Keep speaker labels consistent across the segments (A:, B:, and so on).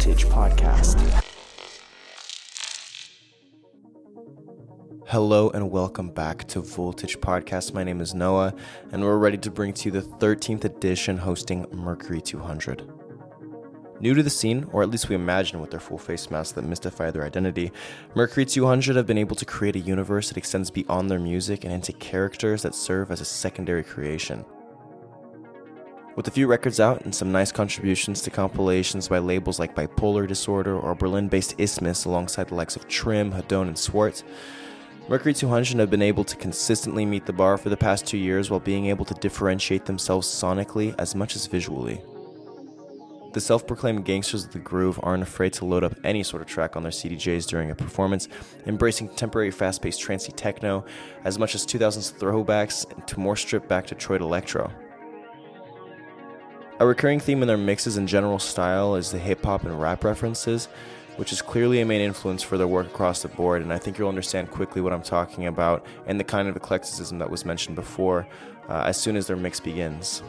A: Voltage Podcast.
B: Hello and welcome back to Voltage Podcast. My name is Noah, and we're ready to bring to you the 13th edition hosting Mercury 200. New to the scene, or at least we imagine with their full face masks that mystify their identity, Mercury 200 have been able to create a universe that extends beyond their music and into characters that serve as a secondary creation. With a few records out and some nice contributions to compilations by labels like Bipolar Disorder or Berlin-based Isthmus alongside the likes of Trim, Hedone, and Swartz, Mercury 200 have been able to consistently meet the bar for the past 2 years while being able to differentiate themselves sonically as much as visually. The self-proclaimed gangsters of the groove aren't afraid to load up any sort of track on their CDJs during a performance, embracing contemporary fast-paced trancey techno as much as 2000s throwbacks and to more stripped-back Detroit electro. A recurring theme in their mixes and general style is the hip-hop and rap references, which is clearly a main influence for their work across the board, and I think you'll understand quickly what I'm talking about and the kind of eclecticism that was mentioned before as soon as their mix begins.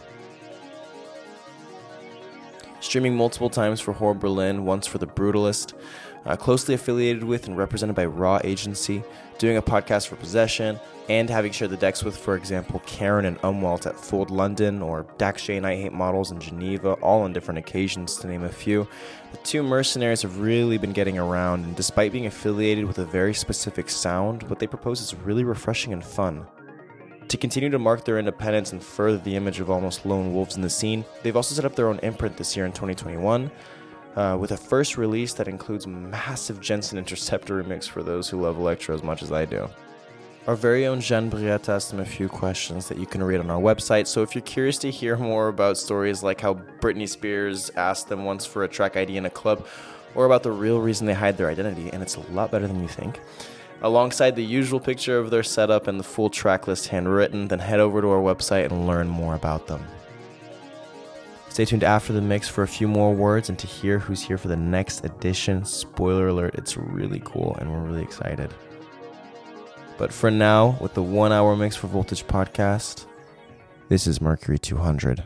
B: Streaming multiple times for Horror Berlin, once for The Brutalist, closely affiliated with and represented by Raw Agency, doing a podcast for Possession, and having shared the decks with, for example, Karen and Umwelt at Fold London, or Dakshay and I Hate Models in Geneva, all on different occasions to name a few. The two mercenaries have really been getting around, and despite being affiliated with a very specific sound, what they propose is really refreshing and fun. To continue to mark their independence and further the image of almost lone wolves in the scene, they've also set up their own imprint this year in 2021, with a first release that includes massive Jensen Interceptor remix for those who love electro as much as I do. Our very own Jean Briette asked them a few questions that you can read on our website, so if you're curious to hear more about stories like how Britney Spears asked them once for a track ID in a club, or about the real reason they hide their identity, and it's a lot better than you think, alongside the usual picture of their setup and the full track list handwritten, then head over to our website and learn more about them. Stay tuned after the mix for a few more words and to hear who's here for the next edition. Spoiler alert, it's really cool and we're really excited. But for now, with the 1 hour mix for Voltage Podcast, this is Mercury 200.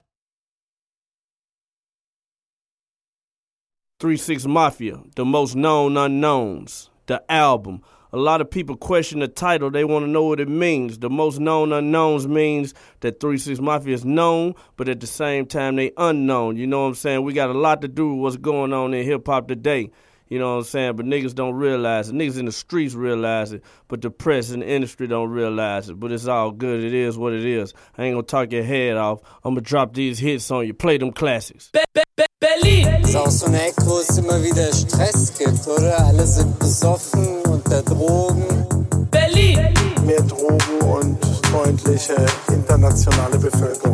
C: 3-6 Mafia, the most known unknowns, the album. A lot of people question the title. They want to know what it means. The most known unknowns means that 3-6 Mafia is known, but at the same time, they unknown. You know what I'm saying? We got a lot to do with what's going on in hip-hop today. You know what I'm saying? But niggas don't realize it. Niggas in the streets realize it, but the press and the industry don't realize it. But it's all good. It is what it is. I ain't gonna talk your head off. I'm gonna drop these hits on you. Play them classics.
D: Berlin! Ist auch so ein Eck, wo es immer wieder Stress gibt, oder? Alle sind besoffen unter Drogen. Berlin!
E: Mehr Drogen und freundliche internationale Bevölkerung.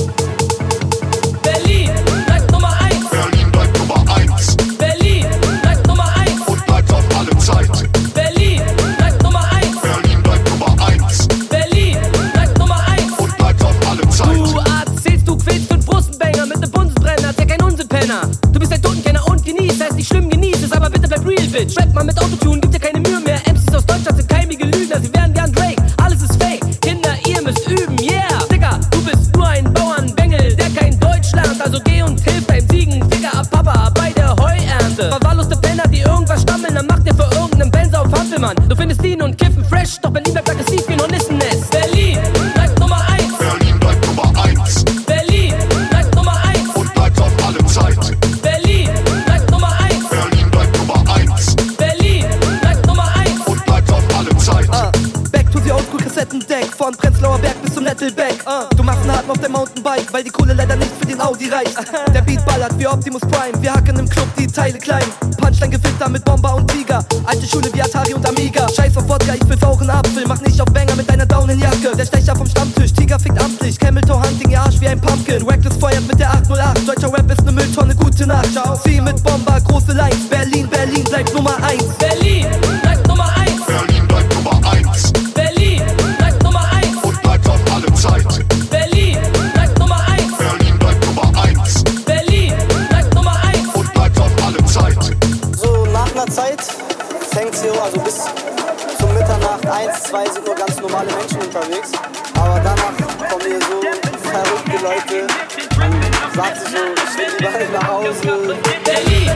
D: Berlin! Bleibt Nummer 1!
F: Berlin bleibt Nummer 1!
D: Berlin! Bleibt Nummer 1!
F: Und bleibt auf alle Zeit!
D: Berlin! Bleibt Nummer 1!
F: Berlin bleibt Nummer 1!
D: Berlin! Bleibt Nummer 1!
F: Und bleibt auf alle Zeit!
D: Du erzählst, du quälst für einen Brustbanger mit nem Bundesbrenner, der kein Unsinnpenner. Du bist ein Totenkenner und genießt, heißt nicht schlimm, genieß es, aber bitte bleib real, bitch. Rap mal mit Autotune, gib dir keine Mühe mehr. MCs aus Deutschland sind keimige Lügner, sie werden gern Drake. Alles ist fake, Kinder, ihr müsst üben, yeah. Digga, du bist nur ein Bauernbengel, der kein Deutsch lernt. Also geh und hilf beim Siegen, Digga, ab Papa bei der Heuernte. Verwahrloste Penner, die irgendwas stammeln, dann macht ihr für irgendeinen Benzer auf Hampelmann. Du findest ihn und kiffen fresh, doch Berlin bleibt aggressiv wie ein Hornissennest. Berlin bleibt Nummer 1.
F: Berlin bleibt Nummer 1.
D: Berlin bleibt Nummer 1.
F: Und bleibt auf alle Zeit!
D: Berlin bleibt Nummer 1.
F: Berlin bleibt Nummer 1.
D: Berlin bleibt Nummer 1.
F: Und bleibt auf alle Zeit!
G: Back to the oldschool Kassettendeck, von Prenzlauer Berg bis zum Nettelbeck. Du machst einen Harten auf der Mountainbike, weil die Kohle leider nicht für den Audi reicht. Der Beat ballert wie Optimus Prime, wir hacken im Club die Teile klein. Punchline Gewitter mit Bomber und Tiger, alte Schule wie Atari und Amiga. Scheiß auf Wodka, ich will fauchen Apfel, mach nicht auf Banger mit deiner Daunenjacke. Der Stecher vom Stammtisch, Tiger fickt amtlich, Camel Toe Hunting, ihr Arsch wie ein Pumpkin. Reckless feuert mit der 808, deutscher Rap ist ne Mülltonne, gute Nacht. Ciao. Zieh mit Bomber, große Lines, Berlin, Berlin bleibt Nummer 1.
D: Berlin bleibt Nummer 1.
F: Berlin bleibt Nummer 1.
D: Berlin bleibt Nummer 1.
F: Und bleibt auf alle Zeit!
D: Berlin bleibt Nummer 1.
F: Berlin bleibt Nummer 1.
D: Berlin bleibt Nummer 1.
F: Und bleibt auf alle Zeit!
H: So nach einer Zeit fängt sie also bis zum Mitternacht 1, 2 sind nur ganz normale Menschen unterwegs. Aber danach kommen hier so verrückte Leute. Man sagt sich so, ich will lieber nach Hause.
D: Berlin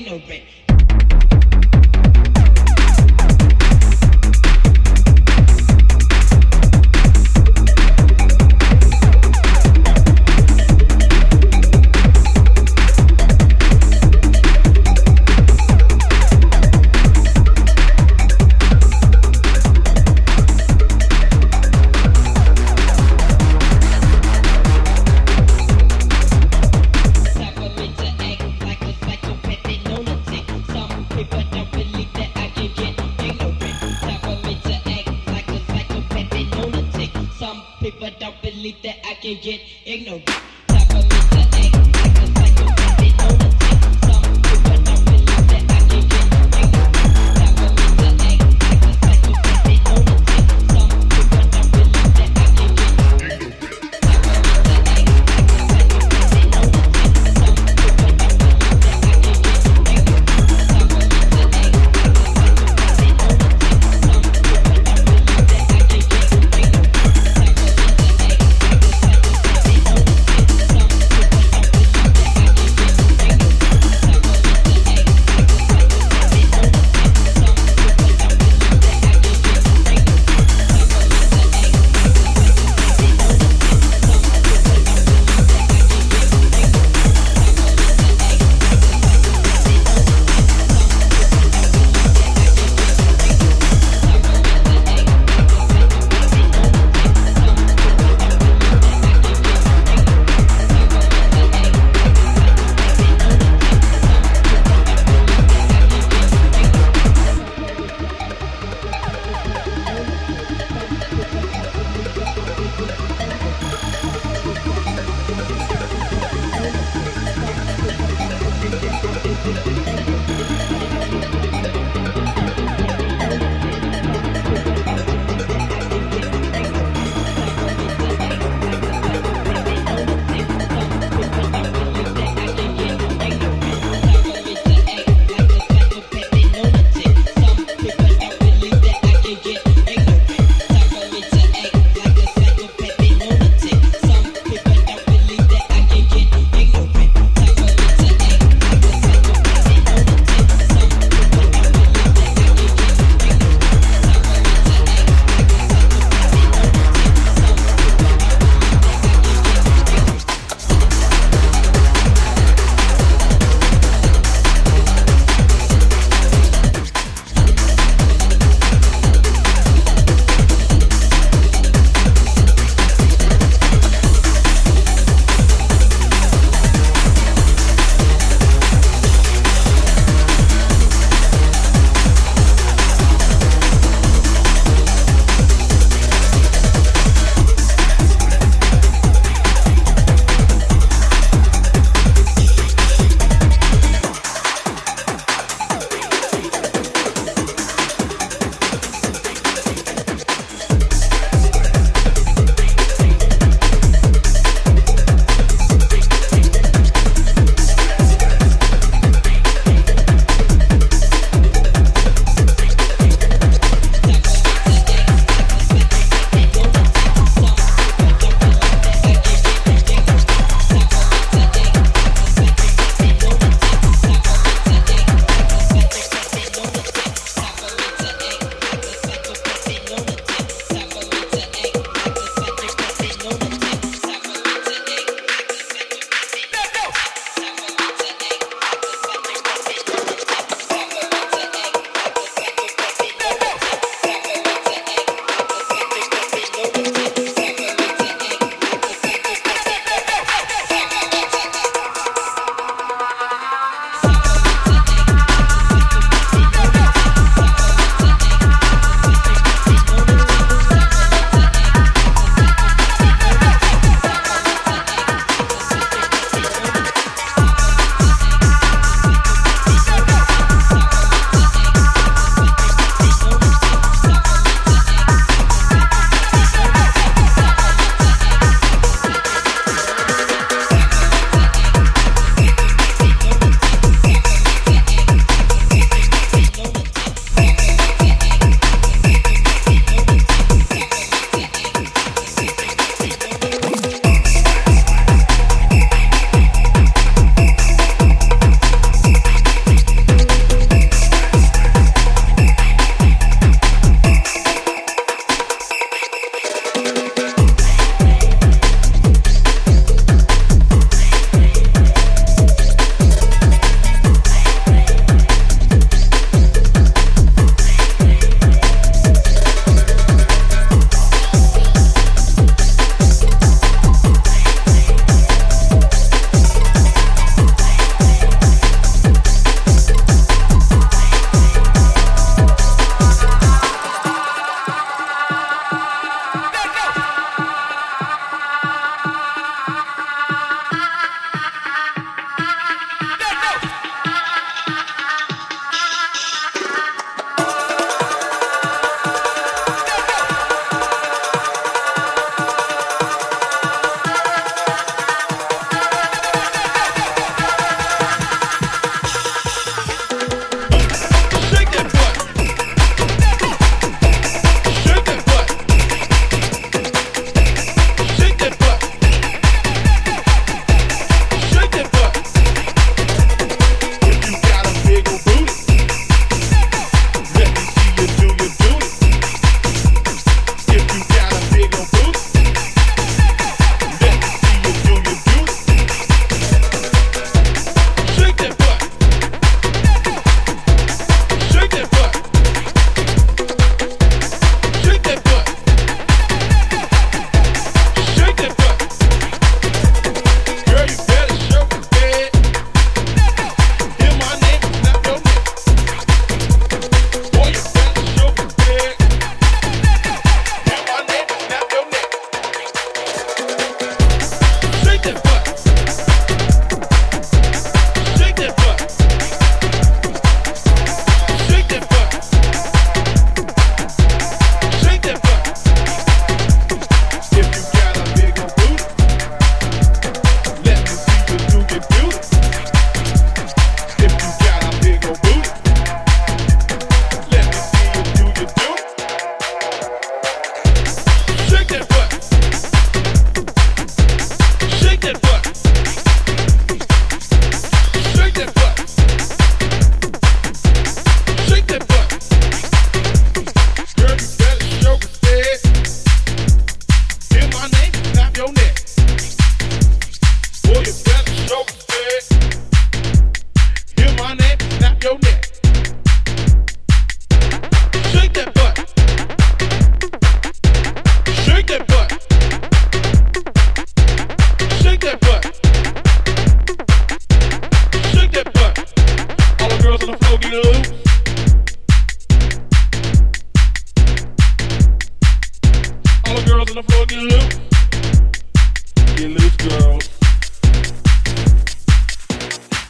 A: ignorant. People don't believe that I can get ignorant. Time for me to act like a psychopath lunatic. Some people don't believe that I can get ignorant. Time for me to act like a psychopath lunatic. Some people don't believe that I can get ignorant. Time for me to act like a psychopath lunatic. Some people don't believe that I can get ignorant. Time for me to act like a psychopath lunatic. Some people don't believe that I can get ignorant.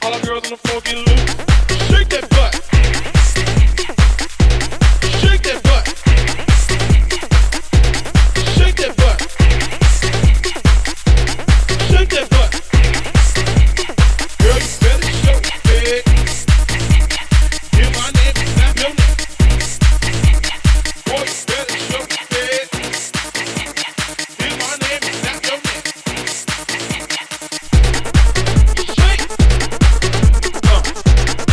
I: All our girls on the floor get loose. Shake that butt. Shake that butt. Shake that butt. Shake that butt. Girl, you better show it. Hear my name and snap your neck. Boy, you better show it. Hear my name and snap your neck. Shake.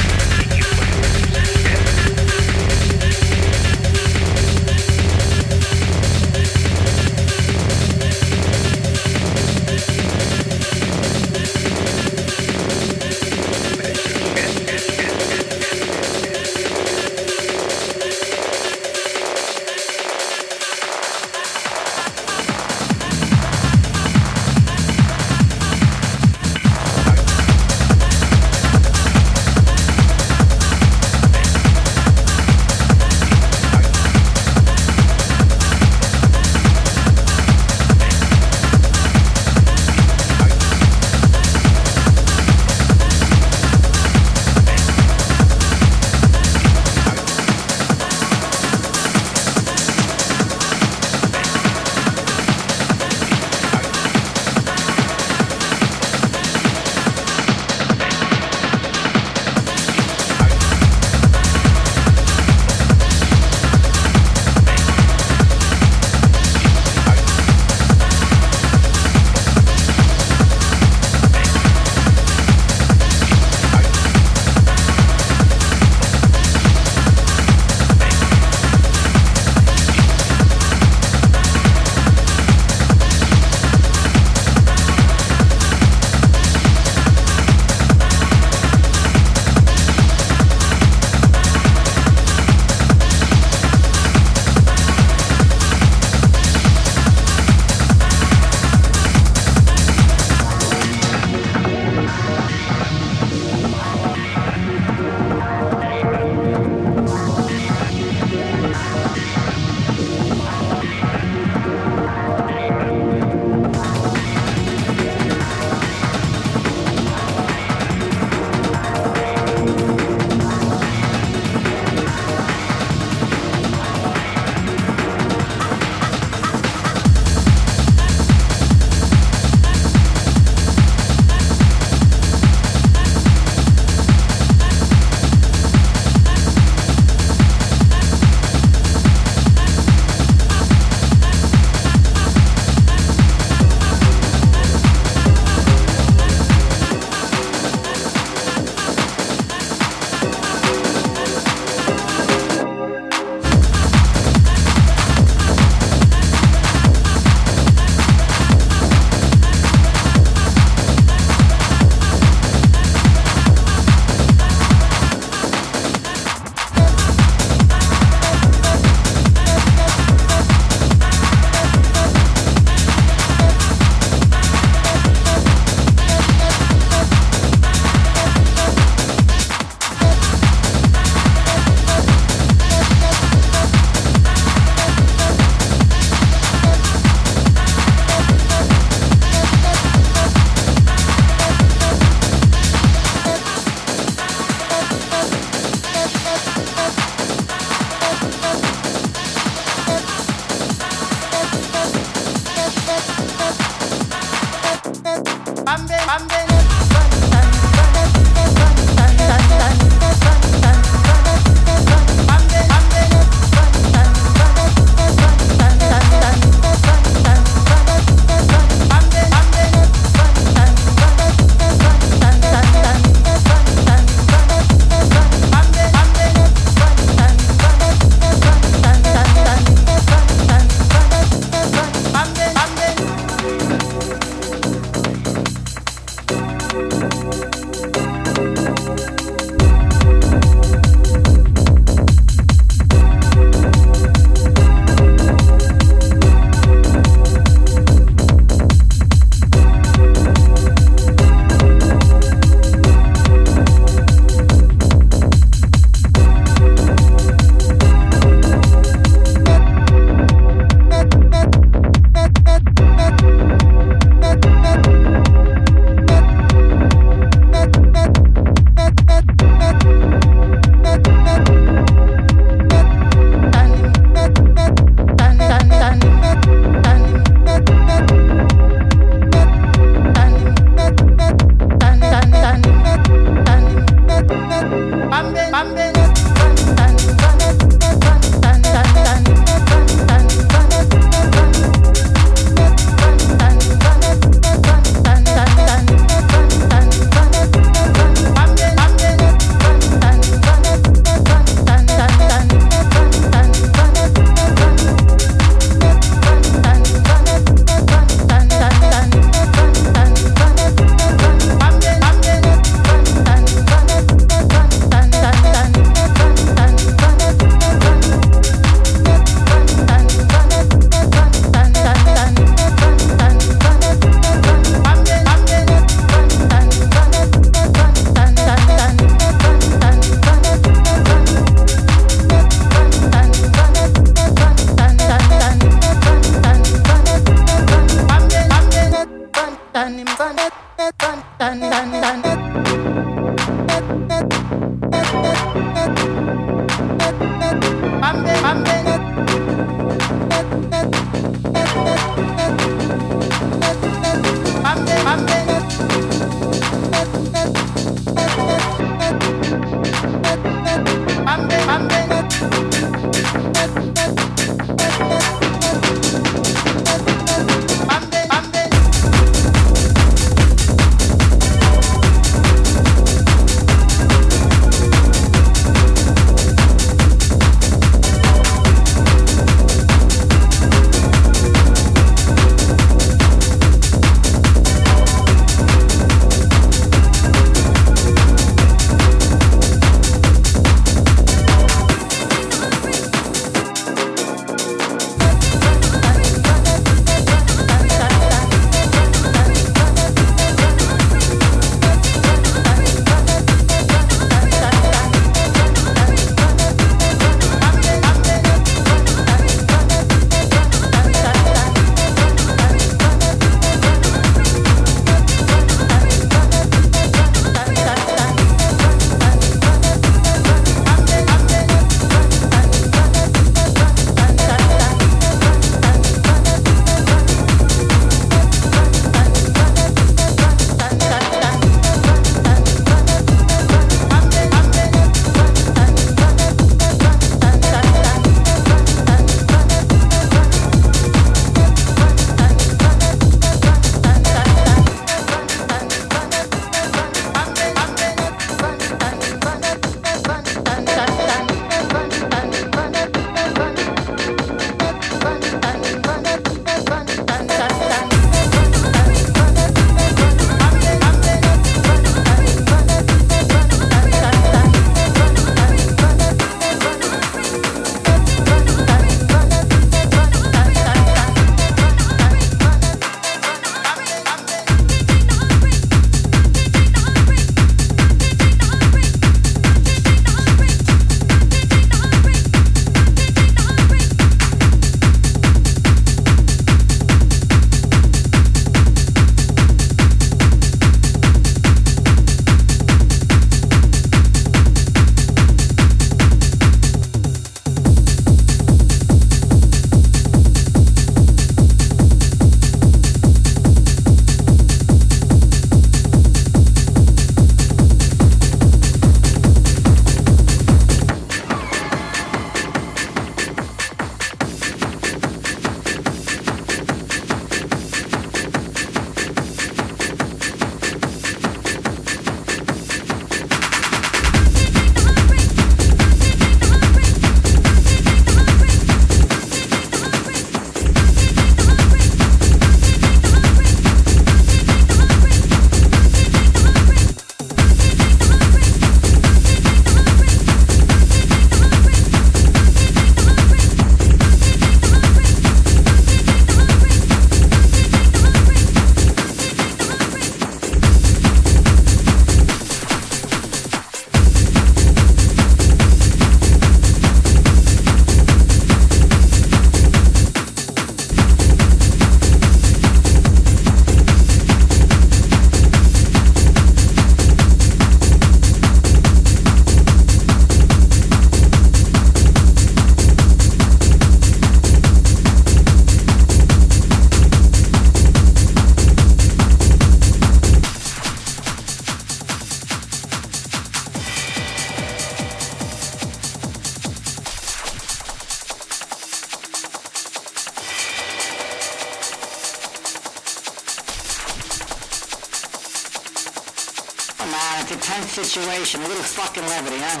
H: It's a tense situation, a little fucking levity, huh?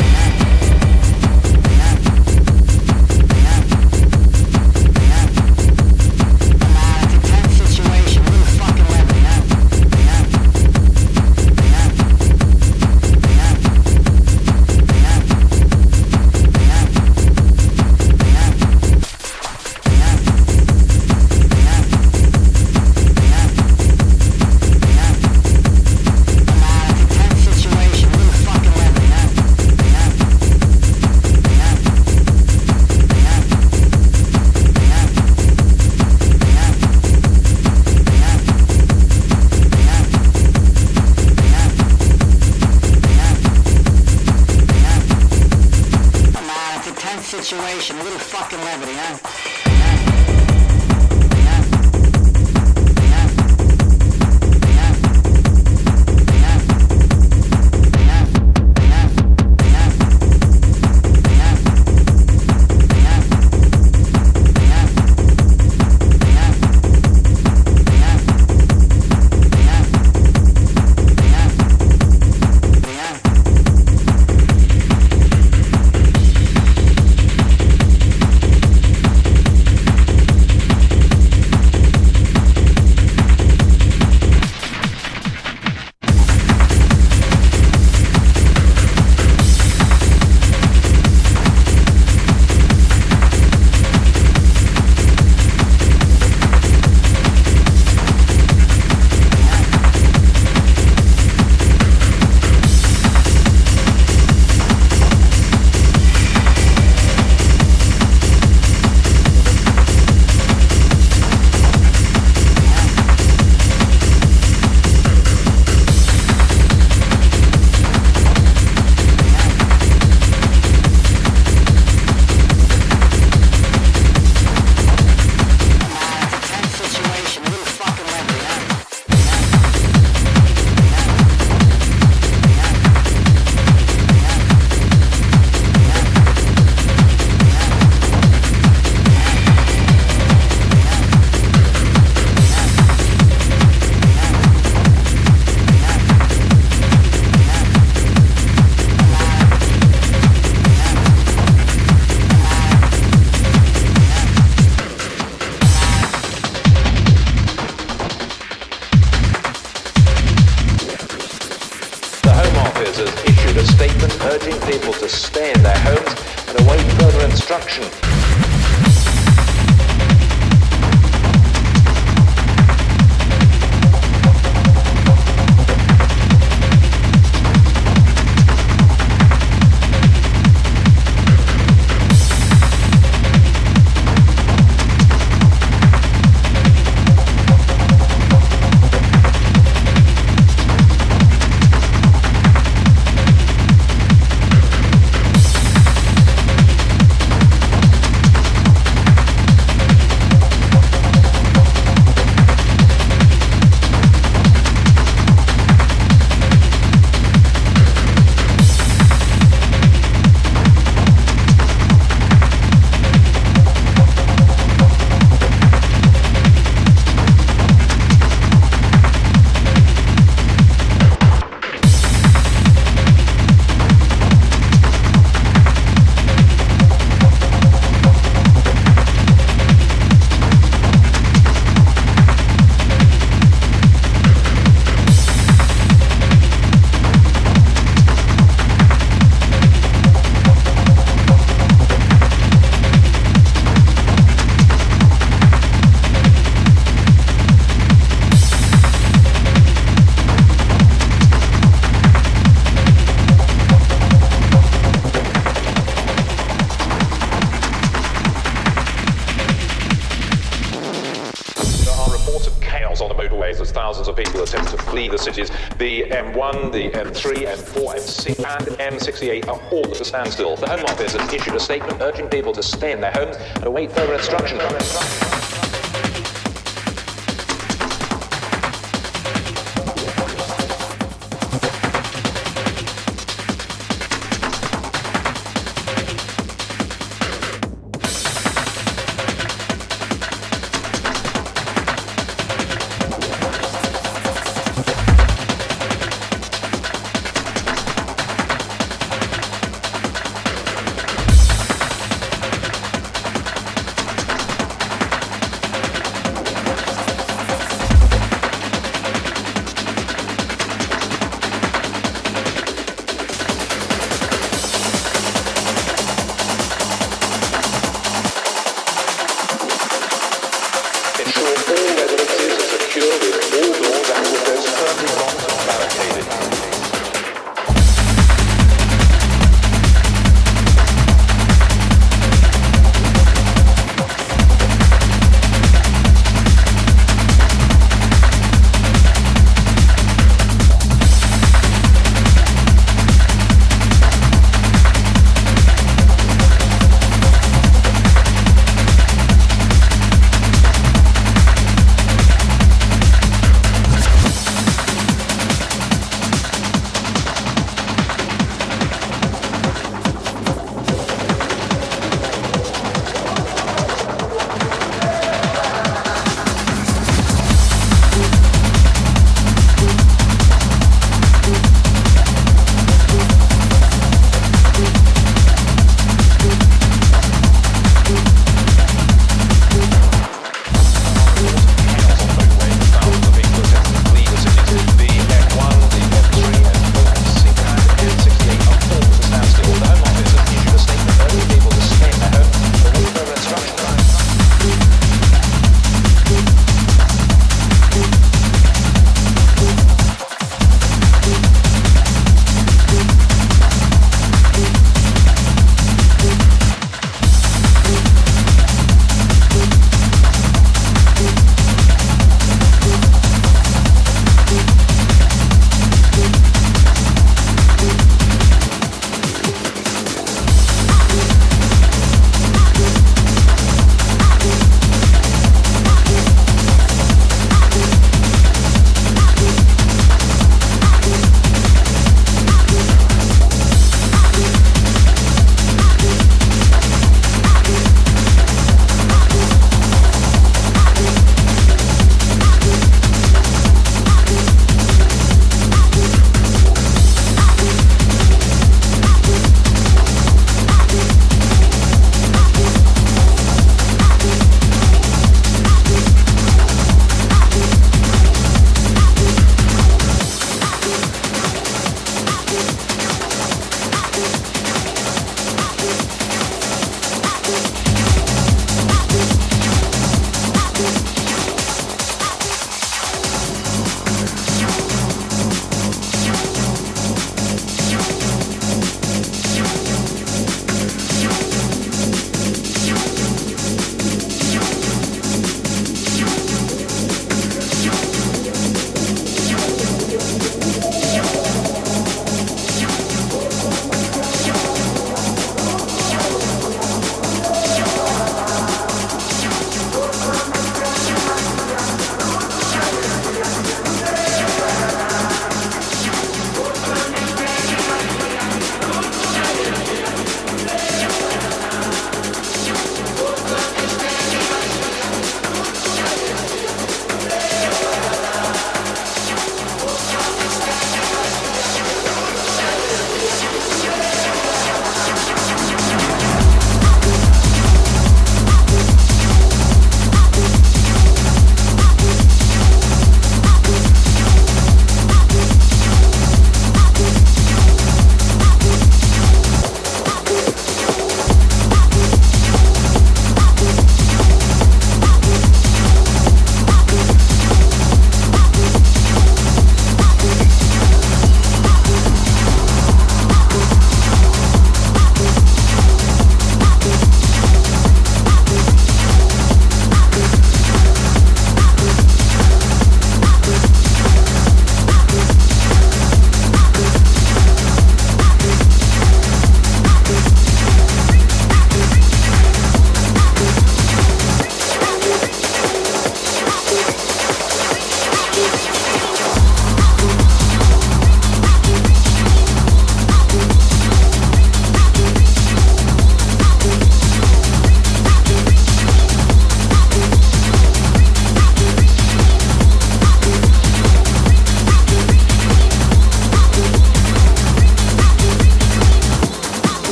H: Situation, a little fucking levity, huh?
J: urging people to stay in their homes and await further instruction. As thousands of people attempt to flee the cities. The M1, the M3, M4, M6 and M68 are all at a standstill. The Home Office has issued a statement urging people to stay in their homes and await further instruction.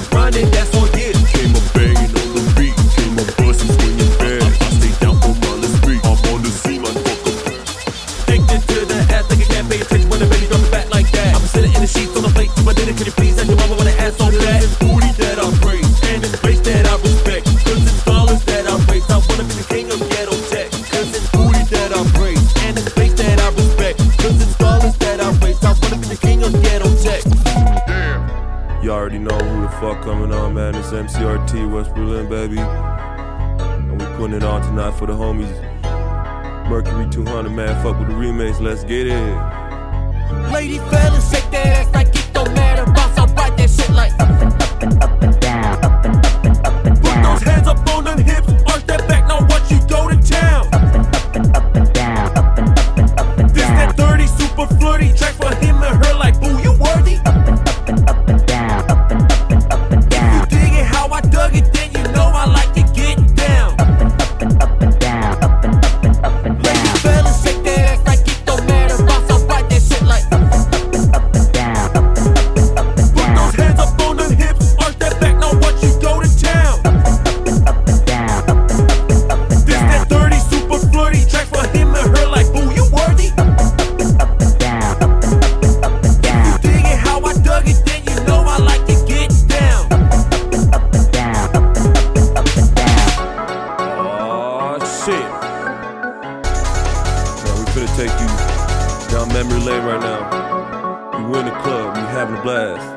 I: grinding, that's on you. Came up banging on the beat, came up busting, swinging bad. I stay down on my street, I'm on the scene, motherfucker. Addicted to the ass, like you can't pay attention when the baby drops it back like that. I'm sitting in the sheets on the plate, to my dinner, can you please ask your mama when I ass on that? It's booty that I praise, and it's bass that I respect. Cause it's dollars that I raise, I wanna be the king of ghetto tech. Cause it's booty that I praise, and it's bass that I respect. Cause it's dollars that I raise, I wanna be the king of ghetto tech.
K: You already know who the fuck coming on, man. It's MCRT, West Berlin, baby. And we putting it on tonight for the homies. Mercury 200, man. Fuck with the remakes, let's get it.
I: Lady fellas, shake that ass like it don't matter. Boss, I ride that shit like up and down, up and put those hands up on them hips, arch that back, now watch you go to town. Up and down, this that dirty, super flirty track for him and her like, boo, you worthy? Up and down, if you dig it how I dug it, then you know I like to get down. Up and down, lady fellas, shake that ass like it don't matter. Boss, I ride that shit like up and down, put those hands up on them hips, arch that back, now watch you go to town. Up and down, this that dirty, super flirty track for him and her like, boo, you worthy? Up and down, if you dig it how I dug it, then you know I like to get down. Up and down,
K: Oh shit. Man, we finna take you down memory lane right now. You in the club, you having a blast.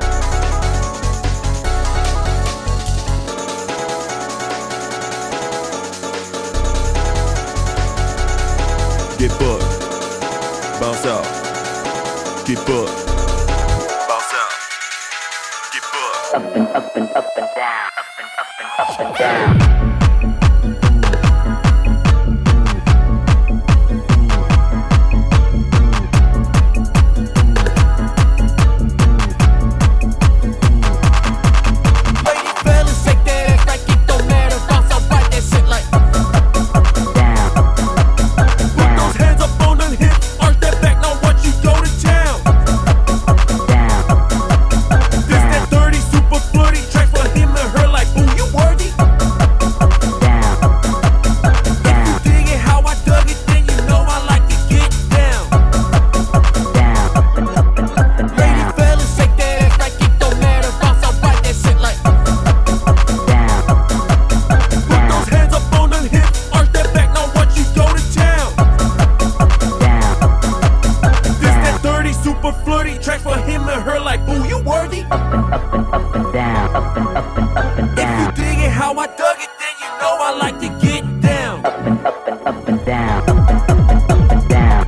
K: Get bucked, bounce out. Get bucked, bounce out. Get bucked.
L: Up and up and up and down, up and up and up and down.
I: lady fellas, shake that ass like it don't matter. Boss, I ride that shit like up and down, put those hands up on them hips, arch that back, now watch you go to town. This that dirty, super flirty track for him and her like, boo, you worthy? If you dig it how I dug it, then you know I like to get down. Lady fellas, shake that ass like it don't matter. Boss, I ride that shit like put those hands up on them hips, arch that back, now watch you go to town. This that dirty, super flirty track for him and her like, boo, you worthy?
L: Up and up and down, up and up and up and
I: If you
L: down.
I: dig it how I dug it, then you know I like to get down.
L: Up and up and up and down, up and up and up and down.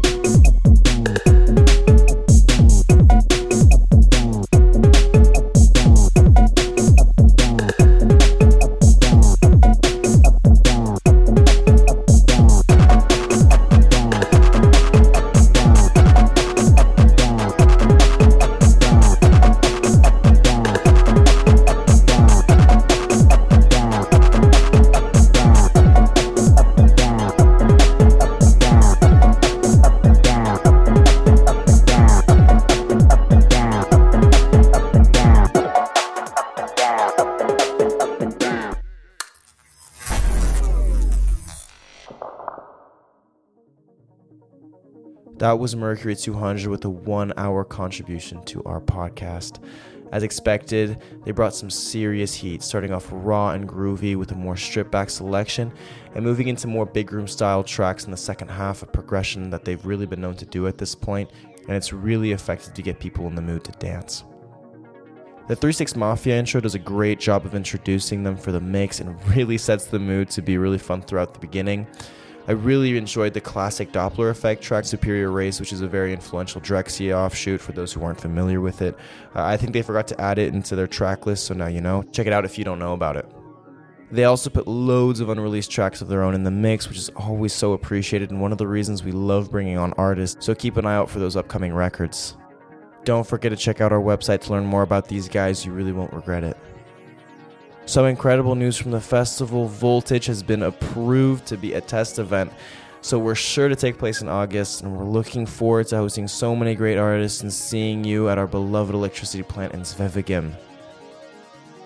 B: That was Mercury 200 with a 1 hour contribution to our podcast. As expected, they brought some serious heat, starting off raw and groovy with a more stripped back selection and moving into more big room style tracks in the second half, a progression that they've really been known to do at this point, and it's really effective to get people in the mood to dance. The 3 6 Mafia intro does a great job of introducing them for the mix and really sets the mood to be really fun throughout the beginning. I really enjoyed the classic Doppler effect track, Superior Race, which is a very influential Drexciya offshoot for those who aren't familiar with it. I think they forgot to add it into their track list, so now you know. Check it out if you don't know about it. They also put loads of unreleased tracks of their own in the mix, which is always so appreciated and one of the reasons we love bringing on artists, so keep an eye out for those upcoming records. Don't forget to check out our website to learn more about these guys, you really won't regret it. Some incredible news from the festival. Voltage has been approved to be a test event, so we're sure to take place in August, and we're looking forward to hosting so many great artists and seeing you at our beloved electricity plant in Zwevegem.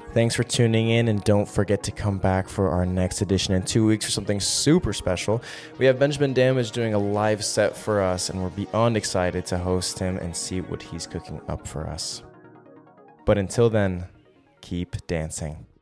B: Thanks for tuning in, and don't forget to come back for our next edition in 2 weeks for something super special. We have Benjamin Damage doing a live set for us, and we're beyond excited to host him and see what he's cooking up for us. But until then, keep dancing.